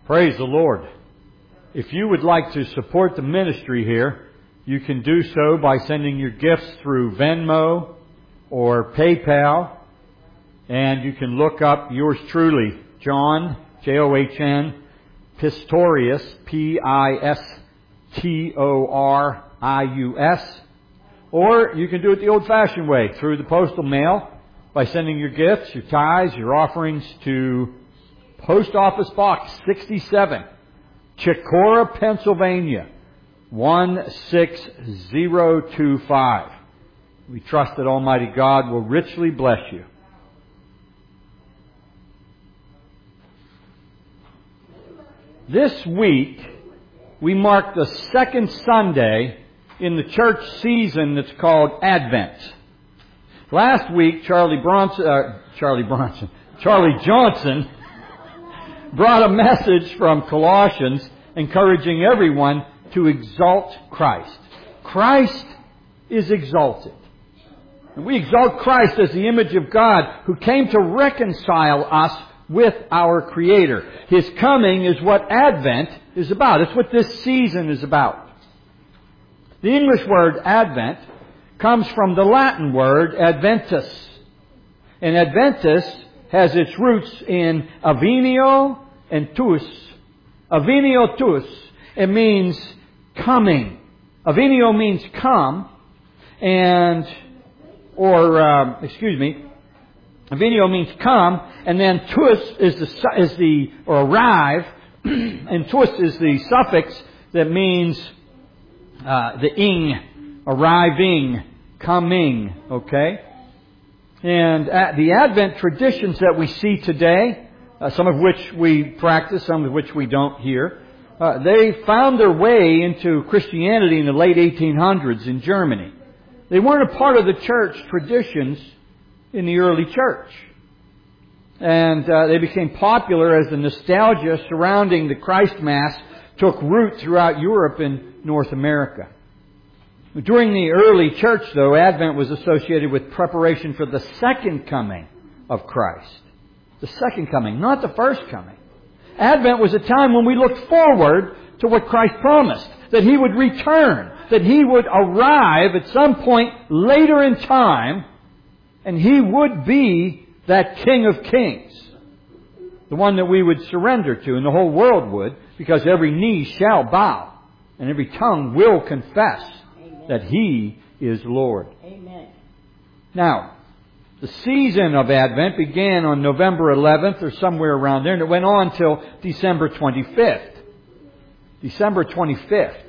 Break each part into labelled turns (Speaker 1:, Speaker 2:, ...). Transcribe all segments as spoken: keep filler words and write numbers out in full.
Speaker 1: Praise the Lord. If you would like to support the ministry here, you can do so by sending your gifts through Venmo or PayPal. And you can look up yours truly, John, J O H N, Pistorius, P I S T O R I U S. Or you can do it the old-fashioned way, through the postal mail, by sending your gifts, your tithes, your offerings to Post Office Box sixty-seven, Chicora, Pennsylvania, one six zero two five. We trust that Almighty God will richly bless you. This week, we mark the second Sunday in the church season that's called Advent. Last week, Charlie Bronson, uh, Charlie Bronson, Charlie Johnson brought a message from Colossians encouraging everyone to exalt Christ. Christ is exalted. And we exalt Christ as the image of God who came to reconcile us with our Creator. His coming is what Advent is about. It's what this season is about. The English word Advent comes from the Latin word Adventus. And Adventus has its roots in avenio and tuus. Avenio tuus. It means coming. Avenio means come. And, or, uh, excuse me, avenio means come. And then tuus is the, is the, or arrive. And tuus is the suffix that means uh, the ing, arriving, coming, okay? And uh, the Advent traditions that we see today, uh, some of which we practice, some of which we don't here, uh, they found their way into Christianity in the late eighteen hundreds in Germany. They weren't a part of the church traditions in the early church. And uh, they became popular as the nostalgia surrounding the Christ Mass took root throughout Europe and North America. During the early church, though, Advent was associated with preparation for the second coming of Christ. The second coming, not the first coming. Advent was a time when we looked forward to what Christ promised, that He would return, that He would arrive at some point later in time, and He would be that King of Kings, the one that we would surrender to, and the whole world would, because every knee shall bow, and every tongue will confess that He is Lord.
Speaker 2: Amen.
Speaker 1: Now, the season of Advent began on November eleventh or somewhere around there, and it went on till December twenty-fifth. December twenty-fifth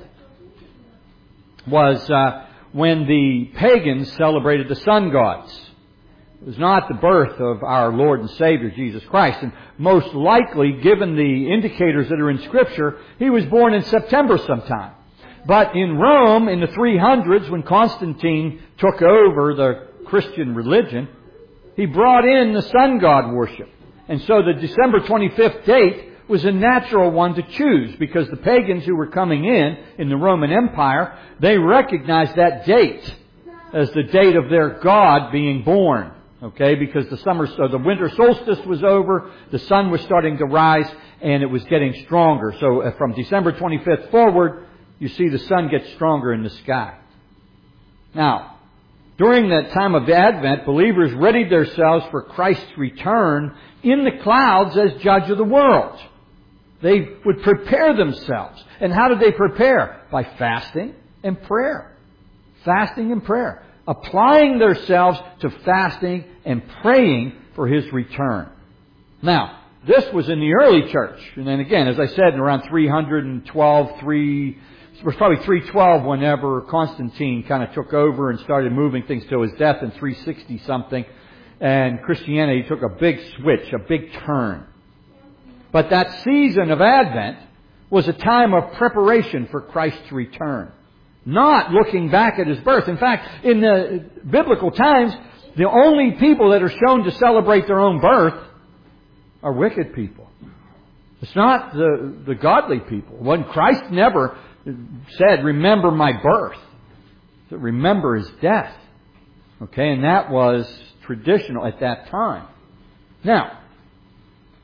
Speaker 1: was uh, when the pagans celebrated the sun gods. It was not the birth of our Lord and Savior, Jesus Christ. And most likely, given the indicators that are in Scripture, He was born in September sometime. But in Rome, in the three hundreds, when Constantine took over the Christian religion, he brought in the sun god worship. And so the December twenty-fifth date was a natural one to choose, because the pagans who were coming in, in the Roman Empire, they recognized that date as the date of their God being born. Okay, because the summer, so the winter solstice was over, the sun was starting to rise, and it was getting stronger. So from December twenty-fifth forward, you see the sun gets stronger in the sky. Now, during that time of Advent, believers readied themselves for Christ's return in the clouds as judge of the world. They would prepare themselves. And how did they prepare? By fasting and prayer. Fasting and prayer. Applying themselves to fasting and praying for His return. Now, this was in the early church. And then again, as I said, in around three twelve, three, it was probably three twelve whenever Constantine kind of took over and started moving things to his death in three sixty something. And Christianity took a big switch, a big turn. But that season of Advent was a time of preparation for Christ's return. Not looking back at His birth. In fact, in the biblical times, the only people that are shown to celebrate their own birth are wicked people. It's not the, the godly people. When Christ never said, remember my birth. He said, remember His death. Okay, and that was traditional at that time. Now,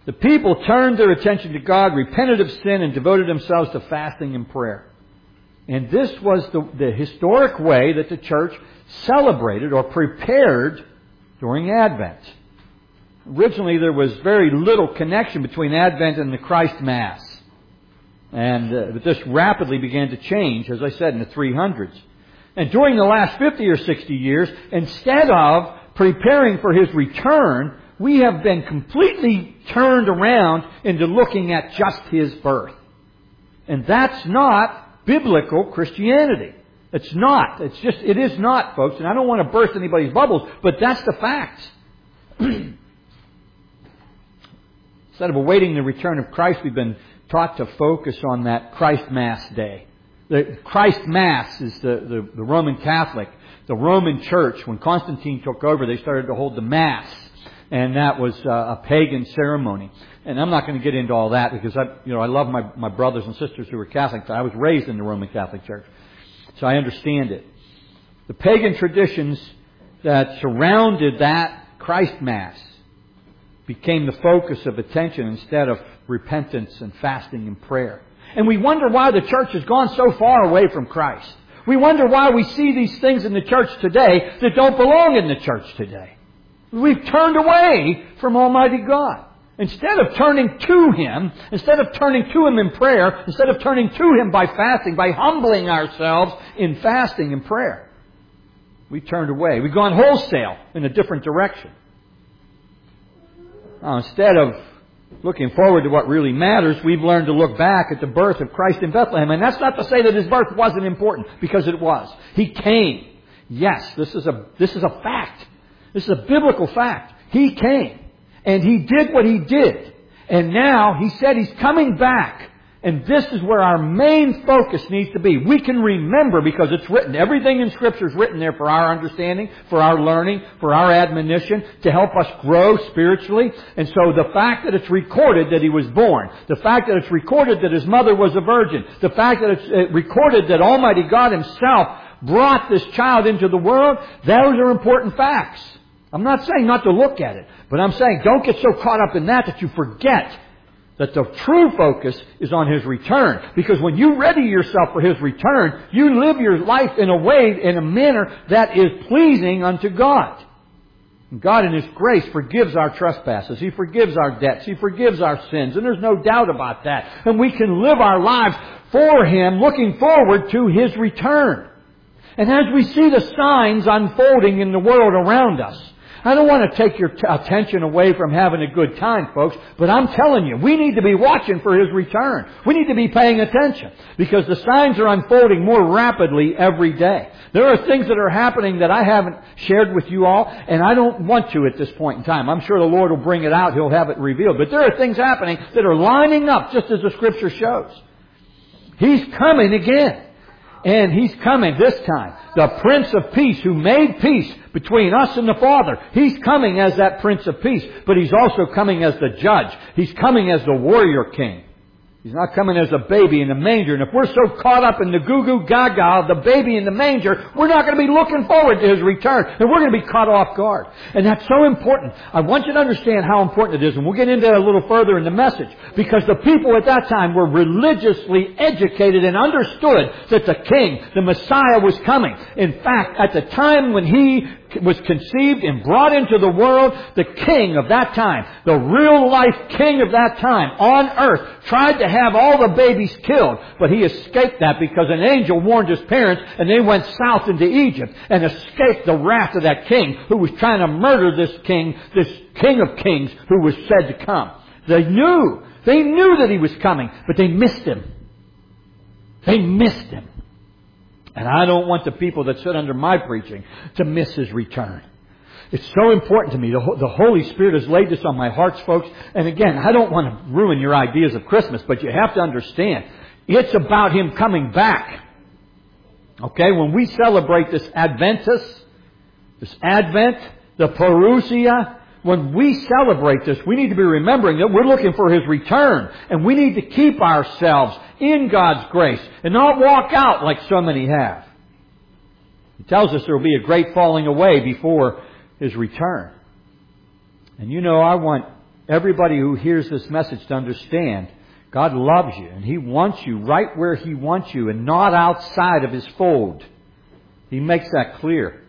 Speaker 1: The people turned their attention to God, repented of sin, and devoted themselves to fasting and prayer. And this was the, the historic way that the church celebrated or prepared during Advent. Originally, there was very little connection between Advent and the Christ Mass. And uh, but this rapidly began to change, as I said, in the three hundreds. And during the last fifty or sixty years, instead of preparing for His return, we have been completely turned around into looking at just His birth. And that's not biblical Christianity. It's not. It's just, it is not, folks. And I don't want to burst anybody's bubbles, but that's the facts. Instead of awaiting the return of Christ, we've been taught to focus on that Christ Mass day. The Christ Mass is the, the, the Roman Catholic, the Roman Church. When Constantine took over, they started to hold the Mass. And that was uh, a pagan ceremony. And I'm not going to get into all that because I, you know, I love my, my brothers and sisters who are Catholic. I was raised in the Roman Catholic Church. So I understand it. The pagan traditions that surrounded that Christ Mass became the focus of attention instead of repentance and fasting and prayer. And we wonder why the church has gone so far away from Christ. We wonder why we see these things in the church today that don't belong in the church today. We've turned away from Almighty God. Instead of turning to Him, instead of turning to Him in prayer, instead of turning to Him by fasting, by humbling ourselves in fasting and prayer, we turned away. We've gone wholesale in a different direction. Now, instead of looking forward to what really matters, we've learned to look back at the birth of Christ in Bethlehem. And that's not to say that His birth wasn't important, because it was. He came. Yes, this is a, this is a fact. This is a biblical fact. He came. And He did what He did. And now He said He's coming back. And this is where our main focus needs to be. We can remember because it's written. Everything in Scripture is written there for our understanding, for our learning, for our admonition, to help us grow spiritually. And so the fact that it's recorded that He was born, the fact that it's recorded that His mother was a virgin, the fact that it's recorded that Almighty God Himself brought this child into the world, those are important facts. I'm not saying not to look at it, but I'm saying don't get so caught up in that that you forget that the true focus is on His return. Because when you ready yourself for His return, you live your life in a way, in a manner that is pleasing unto God. And God in His grace forgives our trespasses. He forgives our debts. He forgives our sins. And there's no doubt about that. And we can live our lives for Him, looking forward to His return. And as we see the signs unfolding in the world around us, I don't want to take your t- attention away from having a good time, folks, but I'm telling you, we need to be watching for His return. We need to be paying attention because the signs are unfolding more rapidly every day. There are things that are happening that I haven't shared with you all, and I don't want to at this point in time. I'm sure the Lord will bring it out. He'll have it revealed. But there are things happening that are lining up just as the Scripture shows. He's coming again. And He's coming this time. The Prince of Peace who made peace between us and the Father. He's coming as that Prince of Peace. But He's also coming as the Judge. He's coming as the Warrior King. He's not coming as a baby in a manger. And if we're so caught up in the goo-goo gaga of the baby in the manger, we're not going to be looking forward to His return. And we're going to be caught off guard. And that's so important. I want you to understand how important it is. And we'll get into that a little further in the message. Because the people at that time were religiously educated and understood that the King, the Messiah, was coming. In fact, at the time when He was conceived and brought into the world, the king of that time, the real life king of that time on earth, tried to have all the babies killed, but he escaped that because an angel warned his parents and they went south into Egypt and escaped the wrath of that king who was trying to murder this king, this King of Kings who was said to come. They knew, they knew that He was coming, but they missed Him. They missed Him. And I don't want the people that sit under my preaching to miss His return. It's so important to me. The, the Holy Spirit has laid this on my heart, folks. And again, I don't want to ruin your ideas of Christmas, but you have to understand, it's about Him coming back. Okay, when we celebrate this Adventus, this Advent, the Parousia, when we celebrate this, we need to be remembering that we're looking for His return. And we need to keep ourselves in God's grace and not walk out like so many have. He tells us there will be a great falling away before His return. And you know, I want everybody who hears this message to understand God loves you and He wants you right where He wants you and not outside of His fold. He makes that clear.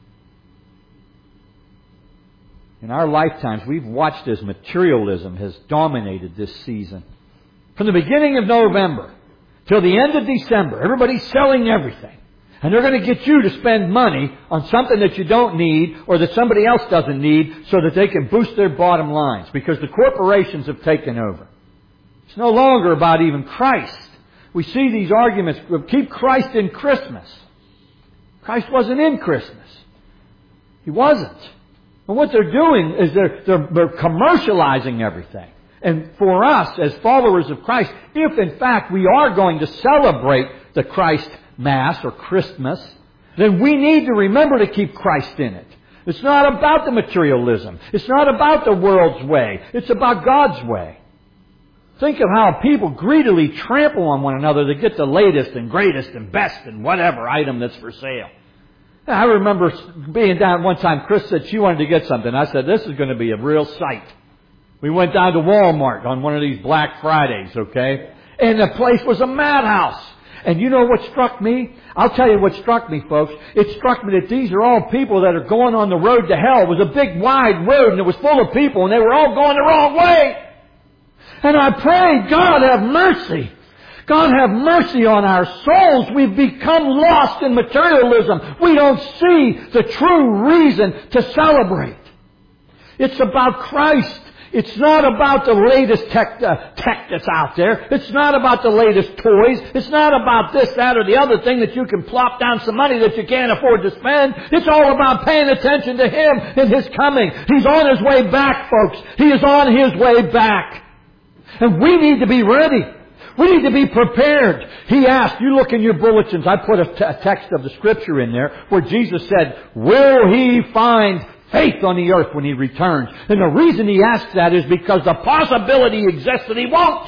Speaker 1: In our lifetimes, we've watched as materialism has dominated this season. From the beginning of November till the end of December, everybody's selling everything. And they're going to get you to spend money on something that you don't need or that somebody else doesn't need so that they can boost their bottom lines because the corporations have taken over. It's no longer about even Christ. We see these arguments, keep Christ in Christmas. Christ wasn't in Christmas. He wasn't. And what they're doing is they're, they're, they're commercializing everything. And for us, as followers of Christ, if in fact we are going to celebrate the Christ Mass or Christmas, then we need to remember to keep Christ in it. It's not about the materialism. It's not about the world's way. It's about God's way. Think of how people greedily trample on one another to get the latest and greatest and best and whatever item that's for sale. I remember being down one time, Chris said she wanted to get something. I said, this is going to be a real sight. We went down to Walmart on one of these Black Fridays, okay? And the place was a madhouse. And you know what struck me? I'll tell you what struck me, folks. It struck me that these are all people that are going on the road to hell. It was a big, wide road, and it was full of people, and they were all going the wrong way. And I prayed, God have mercy. God have mercy on our souls. We've become lost in materialism. We don't see the true reason to celebrate. It's about Christ. It's not about the latest tech, uh, tech that's out there. It's not about the latest toys. It's not about this, that, or the other thing that you can plop down some money that you can't afford to spend. It's all about paying attention to Him and His coming. He's on His way back, folks. He is on His way back. And we need to be ready. We need to be prepared. He asked, you look in your bulletins, I put a, t- a text of the Scripture in there where Jesus said, will He find faith on the earth when He returns? And the reason He asks that is because the possibility exists that He won't.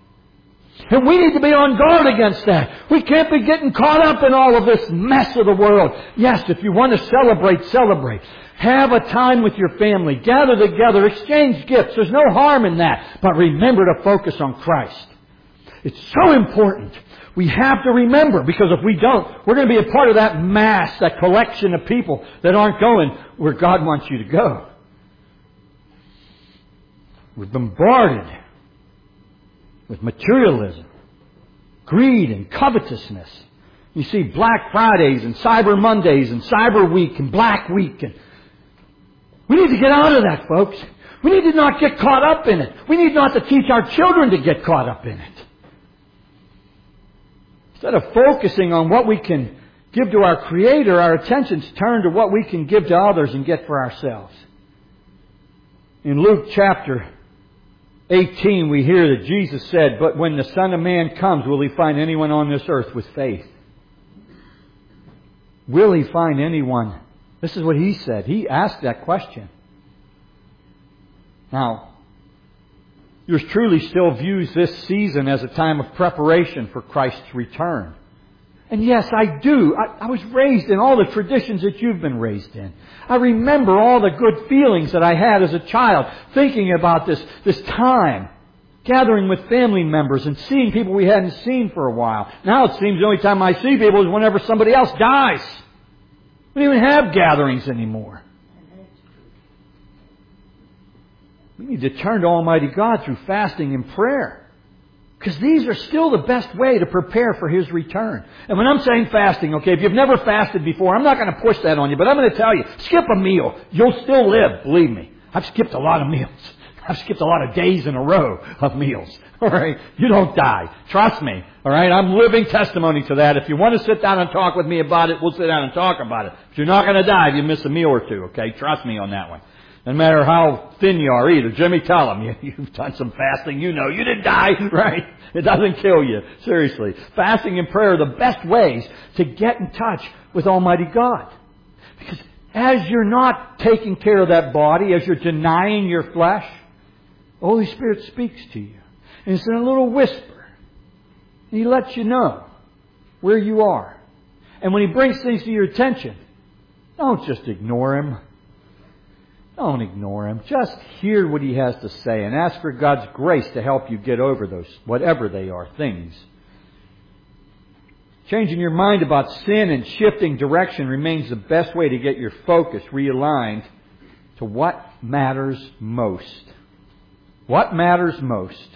Speaker 1: And we need to be on guard against that. We can't be getting caught up in all of this mess of the world. Yes, if you want to celebrate, celebrate. Have a time with your family. Gather together. Exchange gifts. There's no harm in that. But remember to focus on Christ. It's so important. We have to remember, because if we don't, we're going to be a part of that mass, that collection of people that aren't going where God wants you to go. We're bombarded with materialism, greed and covetousness. You see Black Fridays and Cyber Mondays and Cyber Week and Black Week. And we need to get out of that, folks. We need to not get caught up in it. We need not to teach our children to get caught up in it. Instead of focusing on what we can give to our Creator, our attentions turn to what we can give to others and get for ourselves. In Luke chapter eighteen, we hear that Jesus said, but when the Son of Man comes, will He find anyone on this earth with faith? Will He find anyone? This is what He said. He asked that question. Now, yours truly still views this season as a time of preparation for Christ's return. And yes, I do. I, I was raised in all the traditions that you've been raised in. I remember all the good feelings that I had as a child, thinking about this, this time, gathering with family members and seeing people we hadn't seen for a while. Now it seems the only time I see people is whenever somebody else dies. We don't even have gatherings anymore. We need to turn to Almighty God through fasting and prayer. Because these are still the best way to prepare for His return. And when I'm saying fasting, okay, if you've never fasted before, I'm not going to push that on you, but I'm going to tell you, skip a meal. You'll still live, believe me. I've skipped a lot of meals. I've skipped a lot of days in a row of meals. All right? You don't die. Trust me. All right? I'm living testimony to that. If you want to sit down and talk with me about it, we'll sit down and talk about it. But you're not going to die if you miss a meal or two, okay? Trust me on that one. No matter how thin you are either. Jimmy, tell them. You, you've done some fasting. You know you didn't die, right? It doesn't kill you. Seriously. Fasting and prayer are the best ways to get in touch with Almighty God. Because as you're not taking care of that body, as you're denying your flesh, the Holy Spirit speaks to you. And it's in a little whisper. And He lets you know where you are. And when He brings things to your attention, don't just ignore Him. Don't ignore Him. Just hear what He has to say and ask for God's grace to help you get over those, whatever they are, things. Changing your mind about sin and shifting direction remains the best way to get your focus realigned to what matters most. What matters most?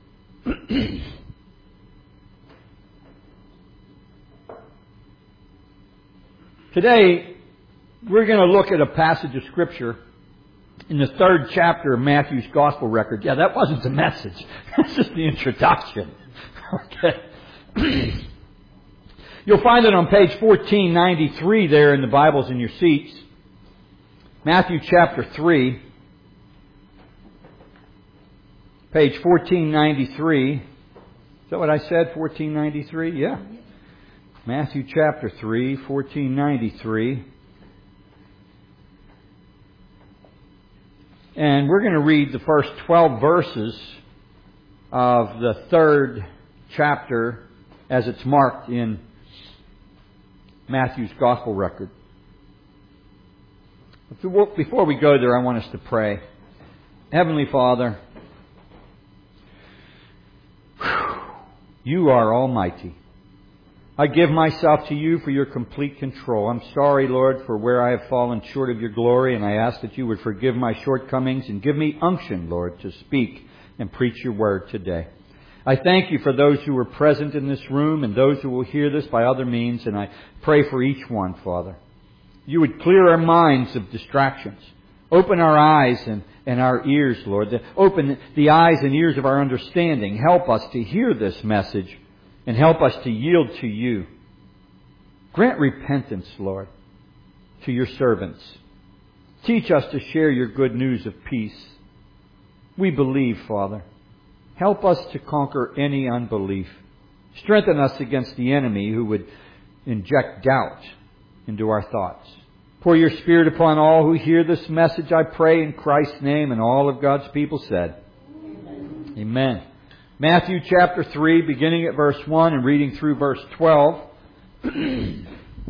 Speaker 1: Today, we're going to look at a passage of Scripture in the third chapter of Matthew's Gospel record. Yeah, that wasn't the message. That's just the introduction. Okay. You'll find it on page fourteen ninety-three there in the Bibles in your seats. Matthew chapter three. Page fourteen ninety-three. Is that what I said? fourteen ninety-three? Yeah. Matthew chapter three, fourteen ninety-three. And we're going to read the first twelve verses of the third chapter as it's marked in Matthew's Gospel record. Before we go there, I want us to pray. Heavenly Father, You are almighty. I give myself to You for Your complete control. I'm sorry, Lord, for where I have fallen short of Your glory, and I ask that You would forgive my shortcomings and give me unction, Lord, to speak and preach Your word today. I thank You for those who are present in this room and those who will hear this by other means, and I pray for each one, Father. You would clear our minds of distractions. Open our eyes and, and our ears, Lord. Open the eyes and ears of our understanding. Help us to hear this message and help us to yield to You. Grant repentance, Lord, to Your servants. Teach us to share Your good news of peace. We believe, Father. Help us to conquer any unbelief. Strengthen us against the enemy who would inject doubt into our thoughts. Pour Your Spirit upon all who hear this message, I pray in Christ's name, and all of God's people said, Amen. Amen. Matthew chapter three, beginning at verse one and reading through verse twelve. And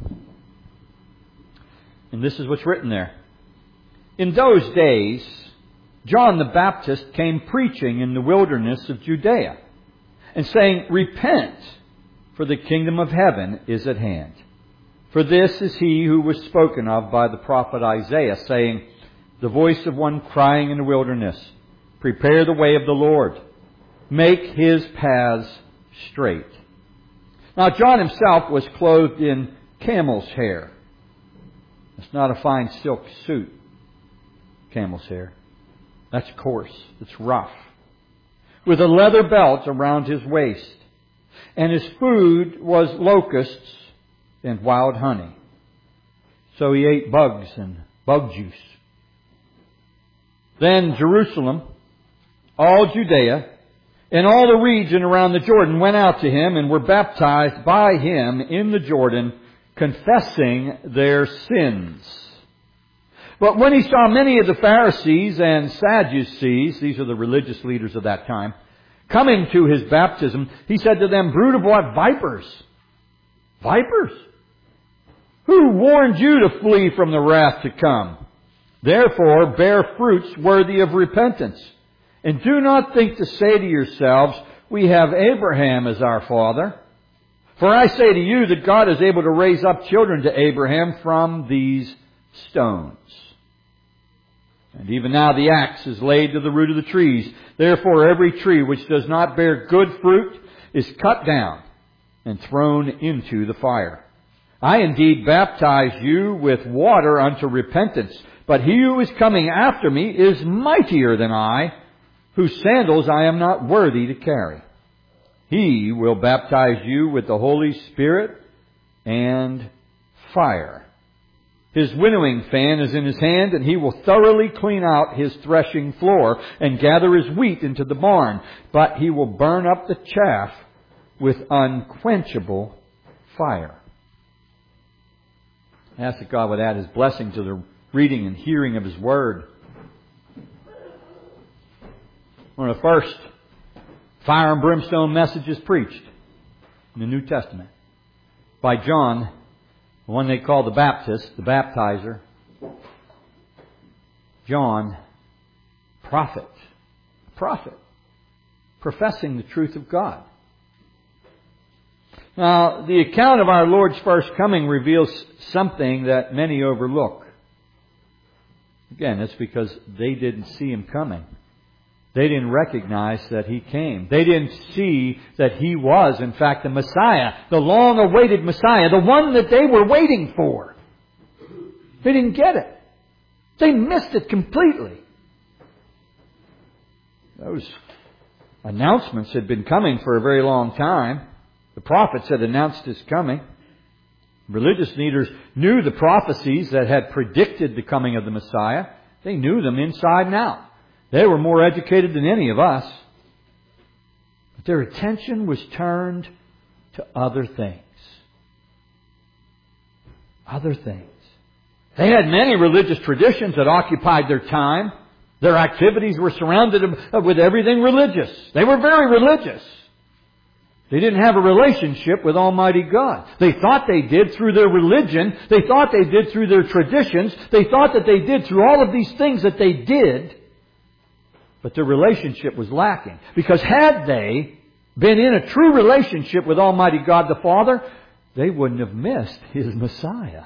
Speaker 1: this is what's written there. In those days, John the Baptist came preaching in the wilderness of Judea, and saying, Repent, for the kingdom of heaven is at hand. For this is he who was spoken of by the prophet Isaiah, saying, The voice of one crying in the wilderness, Prepare the way of the Lord, make His paths straight. Now John himself was clothed in camel's hair. It's not a fine silk suit, camel's hair. That's coarse. It's rough. With a leather belt around his waist. And his food was locusts and wild honey. So he ate bugs and bug juice. Then Jerusalem, all Judea, and all the region around the Jordan went out to him and were baptized by him in the Jordan, confessing their sins. But when he saw many of the Pharisees and Sadducees, these are the religious leaders of that time, coming to his baptism, he said to them, Brood of what? Vipers. Vipers? Who warned you to flee from the wrath to come? Therefore, bear fruits worthy of repentance. And do not think to say to yourselves, We have Abraham as our father. For I say to you that God is able to raise up children to Abraham from these stones. And even now the axe is laid to the root of the trees. Therefore every tree which does not bear good fruit is cut down and thrown into the fire. I indeed baptize you with water unto repentance, but he who is coming after me is mightier than I, whose sandals I am not worthy to carry. He will baptize you with the Holy Spirit and fire. His winnowing fan is in his hand, and he will thoroughly clean out his threshing floor and gather his wheat into the barn. But he will burn up the chaff with unquenchable fire. I ask that God would add His blessing to the reading and hearing of His Word. One of the first fire and brimstone messages preached in the New Testament by John, the one they call the Baptist, the baptizer. John, prophet, prophet, professing the truth of God. Now, the account of our Lord's first coming reveals something that many overlook. Again, that's because they didn't see Him coming. They didn't recognize that He came. They didn't see that He was, in fact, the Messiah, the long-awaited Messiah, the one that they were waiting for. They didn't get it. They missed it completely. Those announcements had been coming for a very long time. The prophets had announced His coming. Religious leaders knew the prophecies that had predicted the coming of the Messiah. They knew them inside and out. They were more educated than any of us. But their attention was turned to other things. Other things. They had many religious traditions that occupied their time. Their activities were surrounded with everything religious. They were very religious. They didn't have a relationship with Almighty God. They thought they did through their religion. They thought they did through their traditions. They thought that they did through all of these things that they did. But their relationship was lacking. Because had they been in a true relationship with Almighty God the Father, they wouldn't have missed His Messiah.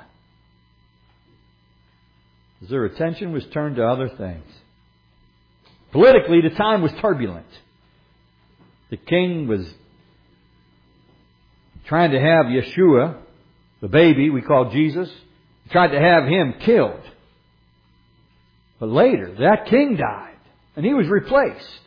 Speaker 1: Their attention was turned to other things. Politically, the time was turbulent. The king was trying to have Yeshua, the baby we call Jesus, tried to have Him killed. But later, that king died, and He was replaced.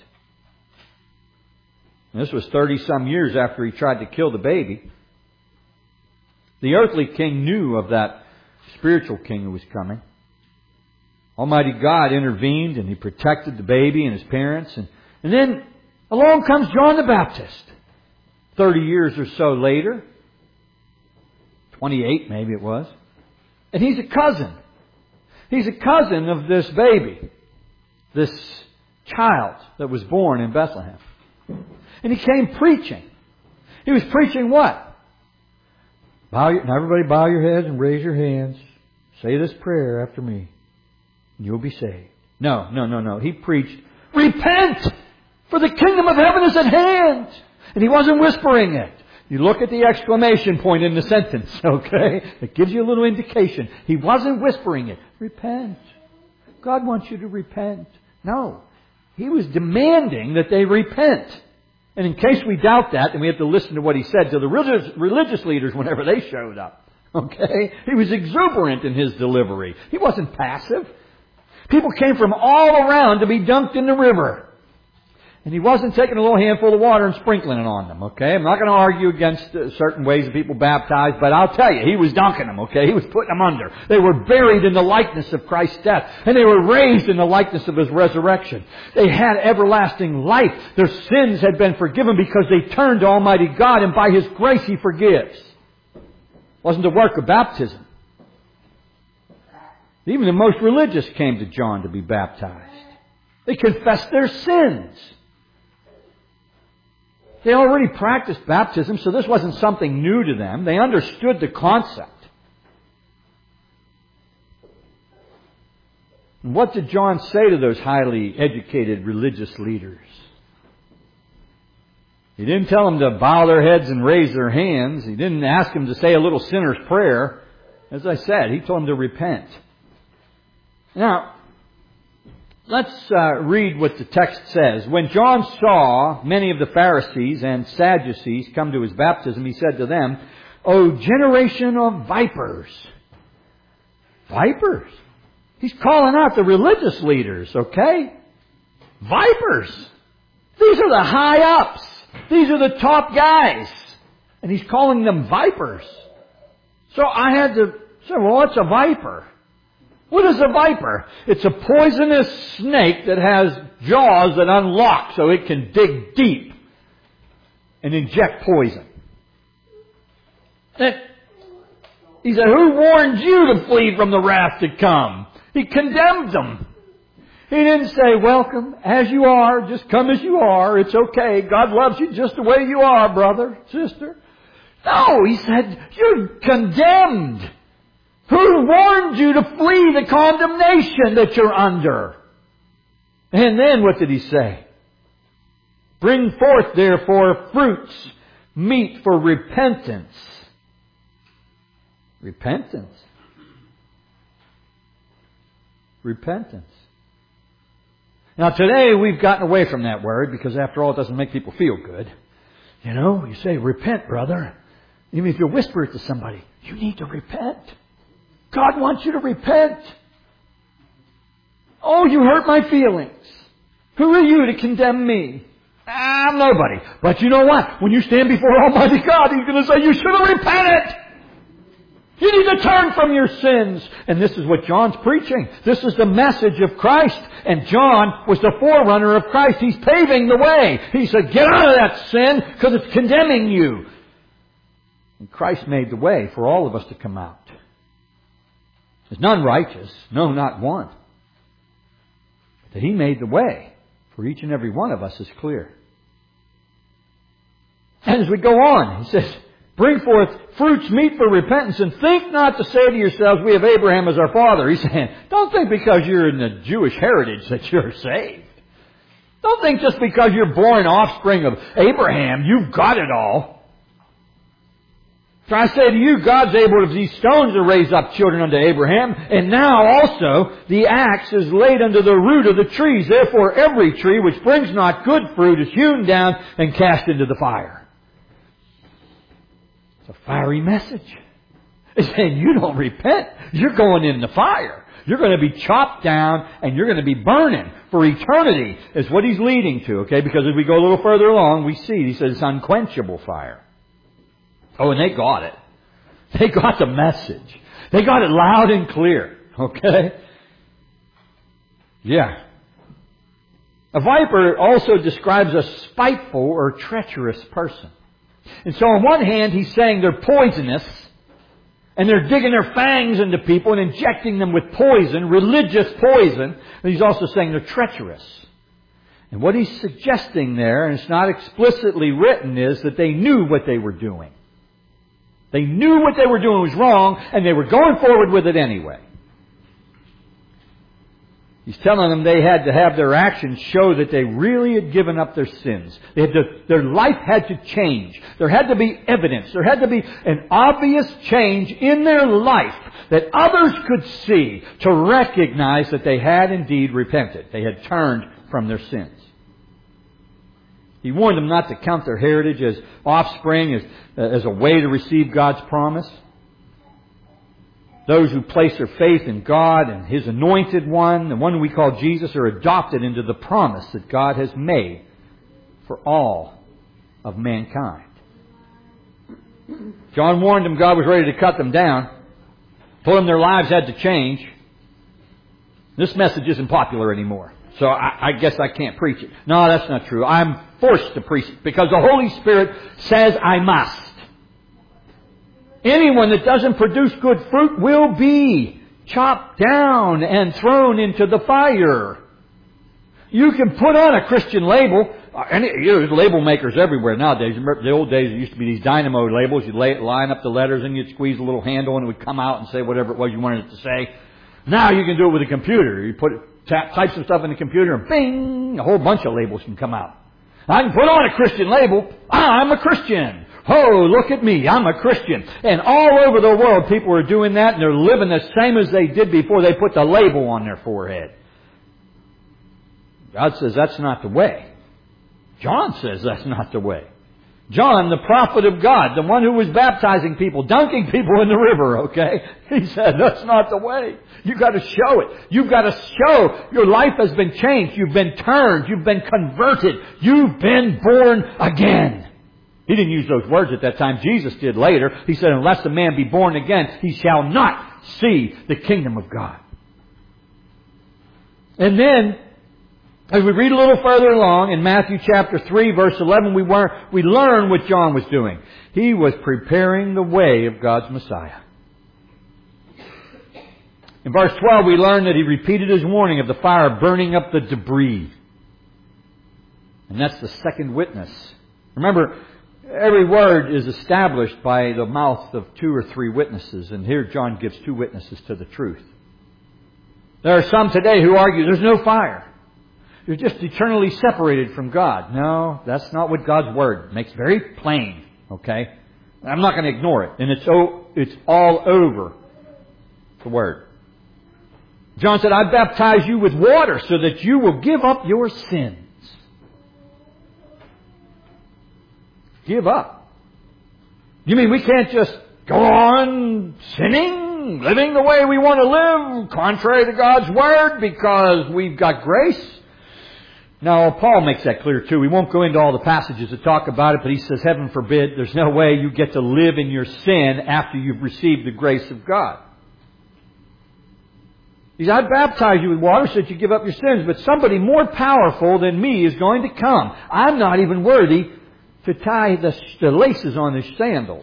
Speaker 1: And this was thirty-some years after He tried to kill the baby. The earthly king knew of that spiritual king who was coming. Almighty God intervened, and He protected the baby and his parents. And, and then along comes John the Baptist. Thirty years or so later. Twenty-eight maybe it was. And he's a cousin. He's a cousin of this baby. This child that was born in Bethlehem. And he came preaching. He was preaching what? Bow your, now everybody bow your heads and raise your hands. Say this prayer after me. And you'll be saved. No, no, no, no. He preached, repent! For the kingdom of heaven is at hand! And He wasn't whispering it. You look at the exclamation point in the sentence, okay? It gives you a little indication. He wasn't whispering it. Repent. God wants you to repent. No. He was demanding that they repent. And in case we doubt that, then we have to listen to what He said to the religious, religious leaders whenever they showed up. Okay? He was exuberant in His delivery. He wasn't passive. People came from all around to be dunked in the river. And He wasn't taking a little handful of water and sprinkling it on them, okay? I'm not going to argue against uh, certain ways of people baptized, but I'll tell you, He was dunking them, okay? He was putting them under. They were buried in the likeness of Christ's death, and they were raised in the likeness of His resurrection. They had everlasting life. Their sins had been forgiven because they turned to Almighty God, and by His grace He forgives. It wasn't the work of baptism. Even the most religious came to John to be baptized. They confessed their sins. They already practiced baptism, so this wasn't something new to them. They understood the concept. And what did John say to those highly educated religious leaders? He didn't tell them to bow their heads and raise their hands. He didn't ask them to say a little sinner's prayer. As I said, He told them to repent. Now, let's uh, read what the text says. When John saw many of the Pharisees and Sadducees come to His baptism, He said to them, O generation of vipers. Vipers? He's calling out the religious leaders, okay? Vipers. These are the high-ups. These are the top guys. And He's calling them vipers. So I had to say, well, what's a viper? What is a viper? It's a poisonous snake that has jaws that unlock so it can dig deep and inject poison. And He said, who warned you to flee from the wrath to come? He condemned them. He didn't say, welcome as you are, just come as you are. It's okay. God loves you just the way you are, brother, sister. No, He said, you're condemned. Who warned you to flee the condemnation that you're under? And then what did He say? Bring forth therefore fruits, meet for repentance. Repentance. Repentance. Now today we've gotten away from that word because after all it doesn't make people feel good. You know, you say, repent, brother. Even if you whisper it to somebody, you need to repent. God wants you to repent. Oh, you hurt my feelings. Who are you to condemn me? I'm nobody. But you know what? When you stand before Almighty God, He's going to say, you should have repented. You need to turn from your sins. And this is what John's preaching. This is the message of Christ. And John was the forerunner of Christ. He's paving the way. He said, get out of that sin because it's condemning you. And Christ made the way for all of us to come out. There's none righteous. No, not one. But that He made the way for each and every one of us is clear. And as we go on, He says, bring forth fruits meet for repentance, and think not to say to yourselves, we have Abraham as our father. He's saying, don't think because you're in the Jewish heritage that you're saved. Don't think just because you're born offspring of Abraham, you've got it all. For I say to you, God's able of these stones to raise up children unto Abraham, and now also the axe is laid under the root of the trees. Therefore every tree which brings not good fruit is hewn down and cast into the fire. A fiery message. It's saying you don't repent, you're going in the fire. You're going to be chopped down and you're going to be burning for eternity is what He's leading to. Okay, because as we go a little further along, we see He says it's unquenchable fire. Oh, and they got it. They got the message. They got it loud and clear. Okay? Yeah. A viper also describes a spiteful or treacherous person. And so on one hand, he's saying they're poisonous, and they're digging their fangs into people and injecting them with poison, religious poison. And he's also saying they're treacherous. And what he's suggesting there, and it's not explicitly written, is that they knew what they were doing. They knew what they were doing was wrong, and they were going forward with it anyway. He's telling them they had to have their actions show that they really had given up their sins. They had to, their life had to change. There had to be evidence. There had to be an obvious change in their life that others could see to recognize that they had indeed repented. They had turned from their sins. He warned them not to count their heritage as offspring, as, as a way to receive God's promise. Those who place their faith in God and His anointed one, the one we call Jesus, are adopted into the promise that God has made for all of mankind. John warned them God was ready to cut them down. Told them their lives had to change. This message isn't popular anymore, so I, I guess I can't preach it. No, that's not true. I'm forced to preach it because the Holy Spirit says I must. Anyone that doesn't produce good fruit will be chopped down and thrown into the fire. You can put on a Christian label. Any, you know, there's label makers everywhere nowadays. Remember the old days, there used to be these dynamo labels. You'd lay, line up the letters and you'd squeeze a little handle and it would come out and say whatever it was you wanted it to say. Now you can do it with a computer. You put tap, type some stuff in the computer and bing, a whole bunch of labels can come out. I can put on a Christian label. I'm a Christian. Oh, look at me. I'm a Christian. And all over the world, people are doing that, and they're living the same as they did before they put the label on their forehead. God says that's not the way. John says that's not the way. John, the prophet of God, the one who was baptizing people, dunking people in the river, okay? He said that's not the way. You've got to show it. You've got to show your life has been changed. You've been turned. You've been converted. You've been born again. He didn't use those words at that time. Jesus did later. He said, unless a man be born again, he shall not see the kingdom of God. And then, as we read a little further along in Matthew chapter three, verse eleven, we, were, we learn what John was doing. He was preparing the way of God's Messiah. In verse twelve, we learn that he repeated his warning of the fire burning up the debris. And that's the second witness. Remember, Every word is established by the mouth of two or three witnesses. And here John gives two witnesses to the truth. There are some today who argue there's no fire. You're just eternally separated from God. No, that's not what God's Word makes very plain. Okay? I'm not going to ignore it. And it's, oh, it's all over the Word. John said, I baptize you with water so that you will give up your sins. Give up. You mean we can't just go on sinning, living the way we want to live, contrary to God's Word, because we've got grace? Now, Paul makes that clear too. We won't go into all the passages that talk about it, but he says, heaven forbid, there's no way you get to live in your sin after you've received the grace of God. He says, I baptize you with water so that you give up your sins, but somebody more powerful than me is going to come. I'm not even worthy to tie the, the laces on his sandals.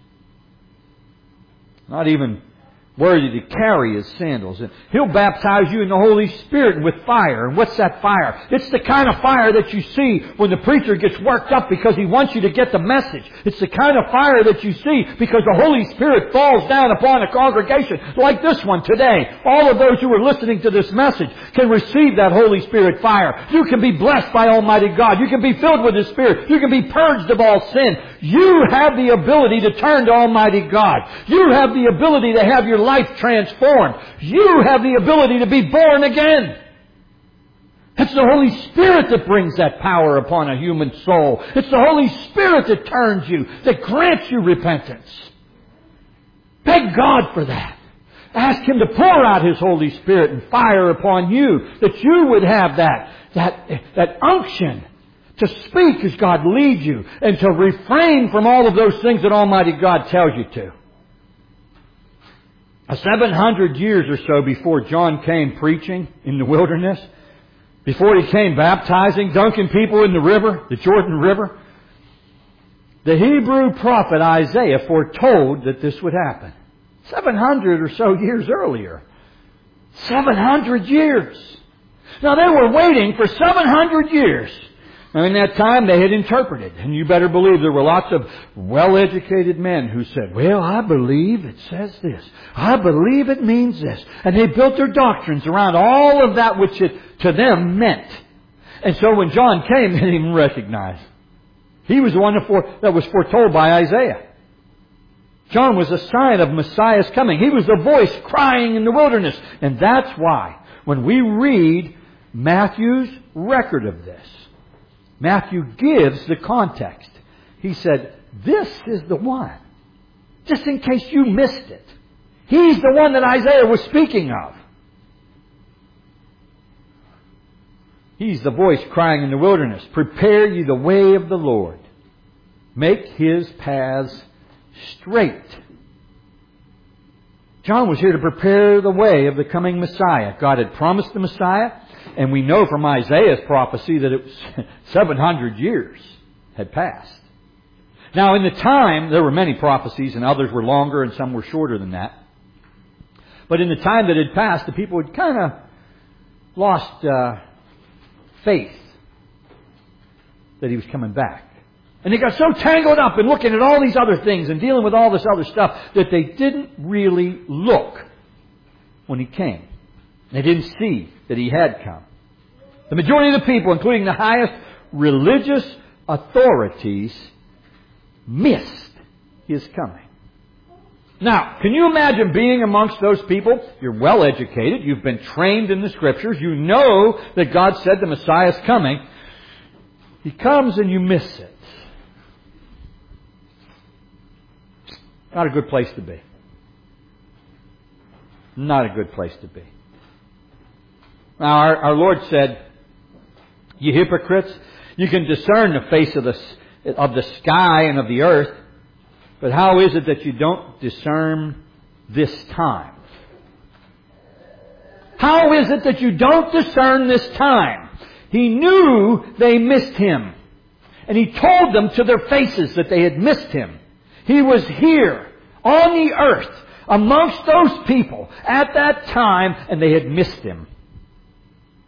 Speaker 1: Not even worthy to carry his sandals. And he'll baptize you in the Holy Spirit and with fire. And what's that fire? It's the kind of fire that you see when the preacher gets worked up because he wants you to get the message. It's the kind of fire that you see because the Holy Spirit falls down upon a congregation like this one today. All of those who are listening to this message can receive that Holy Spirit fire. You can be blessed by Almighty God. You can be filled with His Spirit. You can be purged of all sin. You have the ability to turn to Almighty God. You have the ability to have your life transformed. You have the ability to be born again. It's the Holy Spirit that brings that power upon a human soul. It's the Holy Spirit that turns you, that grants you repentance. Beg God for that. Ask Him to pour out His Holy Spirit and fire upon you, that you would have that, that, that unction to speak as God leads you and to refrain from all of those things that Almighty God tells you to. Seven hundred years or so before John came preaching in the wilderness, before he came baptizing, dunking people in the river, the Jordan River, the Hebrew prophet Isaiah foretold that this would happen. Seven hundred or so years earlier. Seven hundred years. Now they were waiting for seven hundred years. Now in that time they had interpreted. And you better believe there were lots of well-educated men who said, well, I believe it says this. I believe it means this. And they built their doctrines around all of that which it to them meant. And so when John came, they didn't even recognize. He was the one that was foretold by Isaiah. John was a sign of Messiah's coming. He was the voice crying in the wilderness. And that's why when we read Matthew's record of this, Matthew gives the context. He said, this is the one. Just in case you missed it. He's the one that Isaiah was speaking of. He's the voice crying in the wilderness. Prepare ye the way of the Lord. Make His paths straight. John was here to prepare the way of the coming Messiah. God had promised the Messiah. And we know from Isaiah's prophecy that it was seven hundred years had passed. Now in the time, there were many prophecies and others were longer and some were shorter than that. But in the time that had passed, the people had kind of lost uh, faith that He was coming back. And they got so tangled up in looking at all these other things and dealing with all this other stuff that they didn't really look when He came. They didn't see that He had come. The majority of the people, including the highest religious authorities, missed His coming. Now, can you imagine being amongst those people? You're well educated. You've been trained in the Scriptures. You know that God said the Messiah is coming. He comes and you miss it. Not a good place to be. Not a good place to be. Now, our, our Lord said, you hypocrites, you can discern the face of the, of the sky and of the earth, but how is it that you don't discern this time? How is it that you don't discern this time? He knew they missed Him. And He told them to their faces that they had missed Him. He was here on the earth amongst those people at that time, and they had missed Him.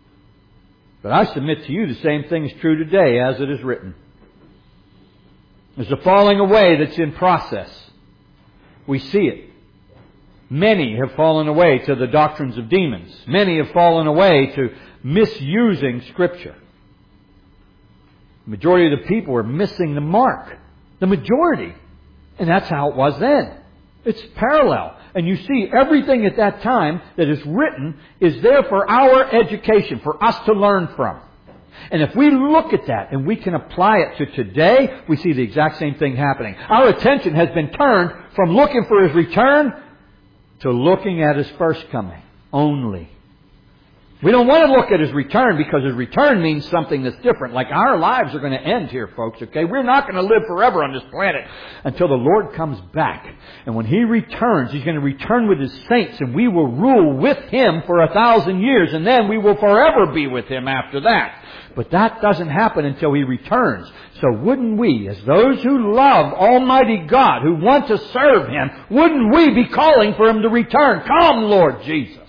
Speaker 1: But I submit to you the same thing is true today as it is written. There's a falling away that's in process. We see it. Many have fallen away to the doctrines of demons. Many have fallen away to misusing Scripture. The majority of the people are missing the mark. The majority. And that's how it was then. It's parallel. And you see, everything at that time that is written is there for our education, for us to learn from. And if we look at that and we can apply it to today, we see the exact same thing happening. Our attention has been turned from looking for His return to looking at His first coming only. We don't want to look at His return because His return means something that's different. Like our lives are going to end here, folks, okay? We're not going to live forever on this planet until the Lord comes back. And when He returns, He's going to return with His saints and we will rule with Him for a thousand years. And then we will forever be with Him after that. But that doesn't happen until He returns. So wouldn't we, as those who love Almighty God, who want to serve Him, wouldn't we be calling for Him to return? Come, Lord Jesus.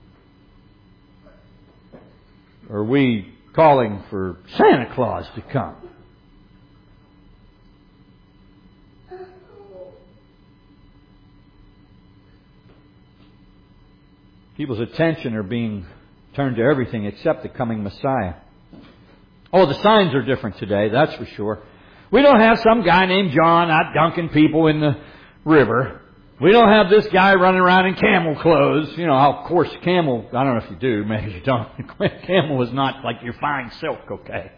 Speaker 1: Or are we calling for Santa Claus to come? People's attention are being turned to everything except the coming Messiah. Oh, the signs are different today, that's for sure. We don't have some guy named John out dunking people in the river. We don't have this guy running around in camel clothes. You know, of course, camel, I don't know if you do, maybe you don't. Camel is not like your fine silk, okay?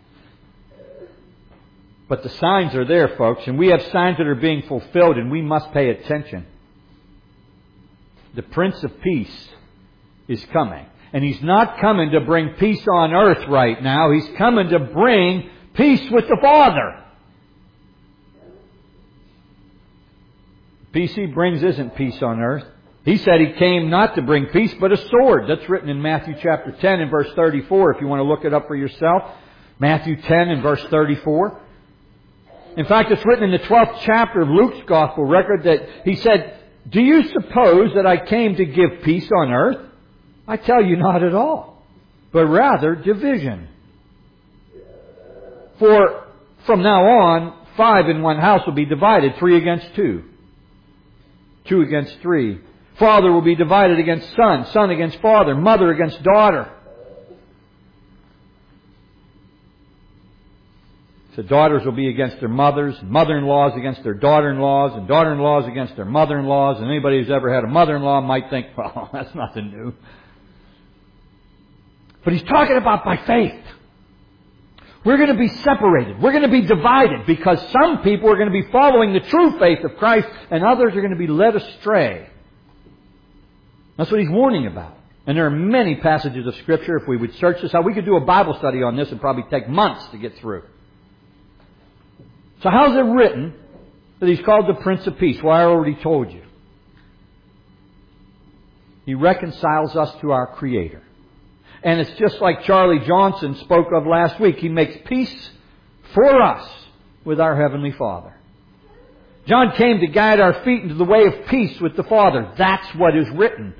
Speaker 1: But the signs are there, folks, and we have signs that are being fulfilled, and we must pay attention. The Prince of Peace is coming. And He's not coming to bring peace on earth right now. He's coming to bring peace with the Father. Peace He brings isn't peace on earth. He said He came not to bring peace, but a sword. That's written in Matthew chapter ten and verse thirty-four, if you want to look it up for yourself. Matthew ten and verse thirty-four. In fact, it's written in the twelfth chapter of Luke's Gospel record that He said, "Do you suppose that I came to give peace on earth? I tell you, not at all, but rather division. For from now on, five in one house will be divided, three against two. Two against three. Father will be divided against son, son against father, mother against daughter." So daughters will be against their mothers, mother-in-laws against their daughter-in-laws, and daughter-in-laws against their mother-in-laws. And anybody who's ever had a mother-in-law might think, well, that's nothing new. But He's talking about by faith. We're going to be separated. We're going to be divided because some people are going to be following the true faith of Christ and others are going to be led astray. That's what He's warning about. And there are many passages of Scripture, if we would search this out. We could do a Bible study on this and probably take months to get through. So how's it written that He's called the Prince of Peace? Well, I already told you. He reconciles us to our Creator. And it's just like Charlie Johnson spoke of last week. He makes peace for us with our Heavenly Father. John came to guide our feet into the way of peace with the Father. That's what is written.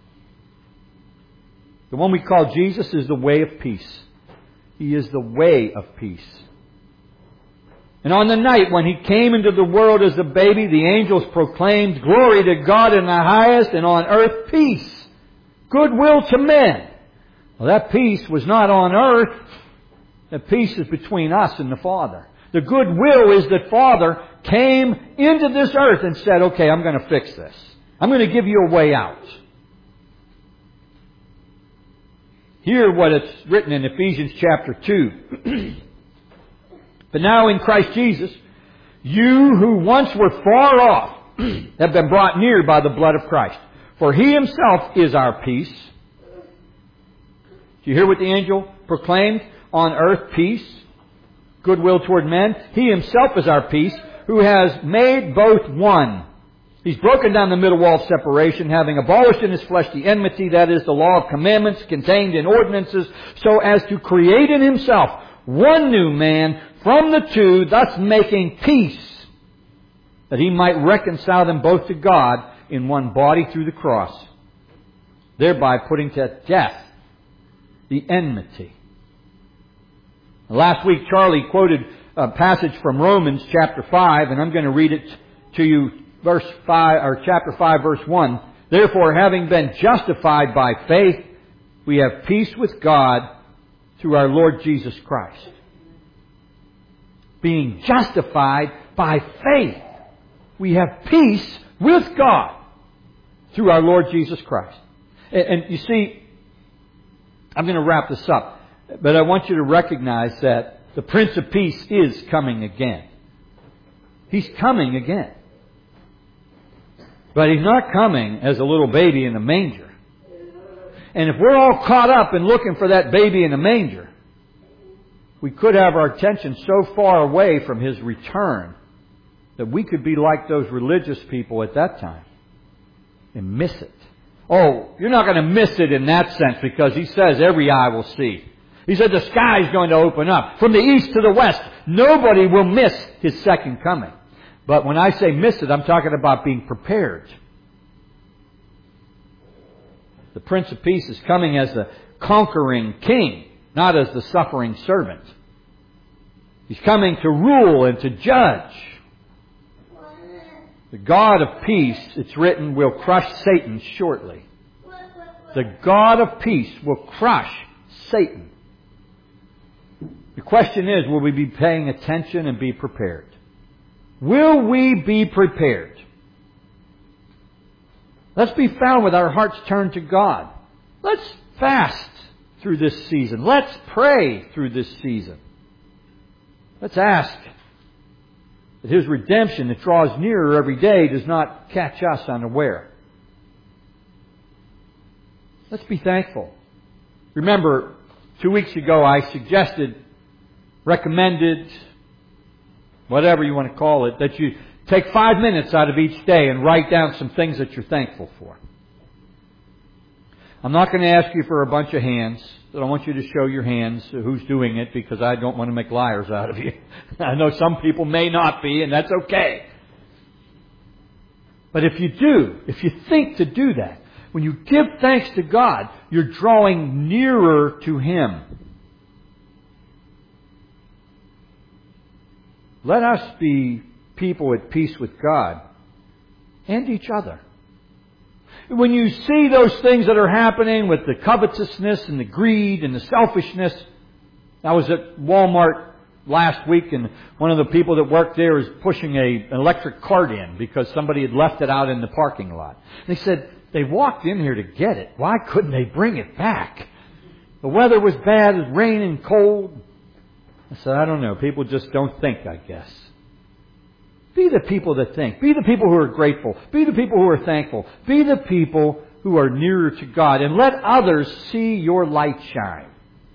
Speaker 1: The one we call Jesus is the way of peace. He is the way of peace. And on the night when He came into the world as a baby, the angels proclaimed, "Glory to God in the highest, and on earth peace, goodwill to men." Well, that peace was not on earth. That peace is between us and the Father. The goodwill is that Father came into this earth and said, okay, I'm going to fix this. I'm going to give you a way out. Hear what it's written in Ephesians chapter two. "But now in Christ Jesus, you who once were far off have been brought near by the blood of Christ. For He Himself is our peace." Do you hear what the angel proclaimed? On earth peace, goodwill toward men. He Himself is our peace, who has made both one. He's broken down the middle wall of separation, having abolished in His flesh the enmity, that is, the law of commandments contained in ordinances, so as to create in Himself one new man from the two, thus making peace, that He might reconcile them both to God in one body through the cross, thereby putting to death the enmity. Last week, Charlie quoted a passage from Romans chapter five, and I'm going to read it to you, verse five, or chapter five, verse one. Therefore, having been justified by faith, we have peace with God through our Lord Jesus Christ. Being justified by faith, we have peace with God through our Lord Jesus Christ. And, and you see, I'm going to wrap this up, but I want you to recognize that the Prince of Peace is coming again. He's coming again. But He's not coming as a little baby in a manger. And if we're all caught up in looking for that baby in a manger, we could have our attention so far away from His return that we could be like those religious people at that time and miss it. Oh, you're not going to miss it in that sense, because He says every eye will see. He said the sky is going to open up from the east to the west. Nobody will miss His second coming. But when I say miss it, I'm talking about being prepared. The Prince of Peace is coming as the conquering king, not as the suffering servant. He's coming to rule and to judge. The God of peace, it's written, will crush Satan shortly. The God of peace will crush Satan. The question is, will we be paying attention and be prepared? Will we be prepared? Let's be found with our hearts turned to God. Let's fast through this season. Let's pray through this season. Let's ask that His redemption that draws nearer every day does not catch us unaware. Let's be thankful. Remember, two weeks ago I suggested, recommended, whatever you want to call it, that you take five minutes out of each day and write down some things that you're thankful for. I'm not going to ask you for a bunch of hands. I don't want you to show your hands who's doing it, because I don't want to make liars out of you. I know some people may not be, and that's okay. But if you do, if you think to do that, when you give thanks to God, you're drawing nearer to Him. Let us be people at peace with God and each other. When you see those things that are happening with the covetousness and the greed and the selfishness. I was at Walmart last week, and one of the people that worked there was pushing a, an electric cart in because somebody had left it out in the parking lot. They said, they walked in here to get it. Why couldn't they bring it back? The weather was bad. It was raining and cold. I said, I don't know. People just don't think, I guess. Be the people that think. Be the people who are grateful. Be the people who are thankful. Be the people who are nearer to God. And let others see your light shine.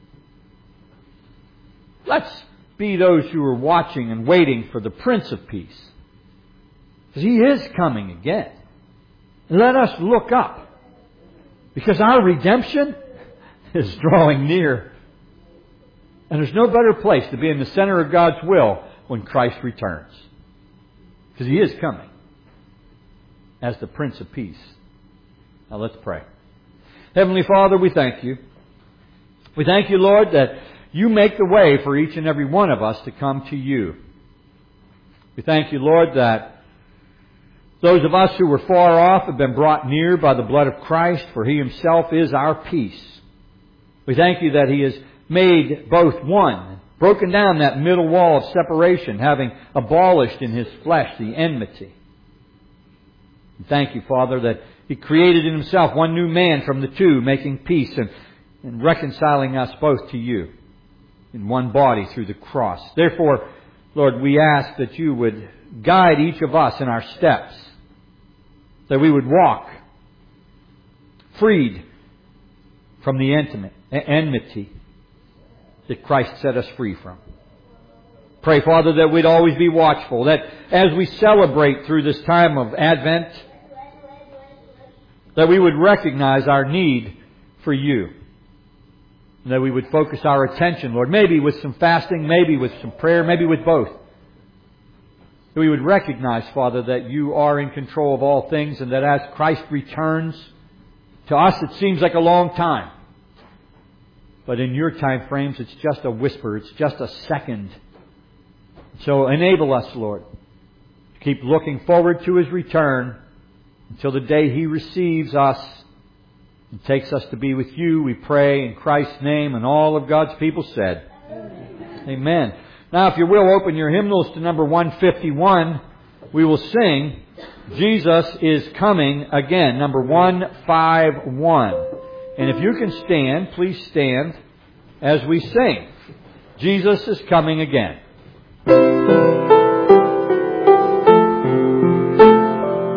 Speaker 1: Let's be those who are watching and waiting for the Prince of Peace. Because He is coming again. Let us look up. Because our redemption is drawing near. And there's no better place to be in the center of God's will when Christ returns. Because He is coming as the Prince of Peace. Now let's pray. Heavenly Father, we thank You. We thank You, Lord, that You make the way for each and every one of us to come to You. We thank You, Lord, that those of us who were far off have been brought near by the blood of Christ, for He Himself is our peace. We thank You that He has made both one, broken down that middle wall of separation, having abolished in His flesh the enmity. And thank You, Father, that He created in Himself one new man from the two, making peace and, and reconciling us both to You in one body through the cross. Therefore, Lord, we ask that You would guide each of us in our steps, that we would walk freed from the intimate, enmity that Christ set us free from. Pray, Father, that we'd always be watchful, that as we celebrate through this time of Advent, that we would recognize our need for You. And that we would focus our attention, Lord, maybe with some fasting, maybe with some prayer, maybe with both. That we would recognize, Father, that You are in control of all things, and that as Christ returns, to us it seems like a long time. But in Your time frames, it's just a whisper. It's just a second. So enable us, Lord, to keep looking forward to His return until the day He receives us and takes us to be with You. We pray in Christ's name, and all of God's people said, Amen. Amen. Now, if you will, open your hymnals to number one fifty-one. We will sing, Jesus is Coming Again, number one fifty-one. And if you can stand, please stand as we sing, Jesus is Coming Again.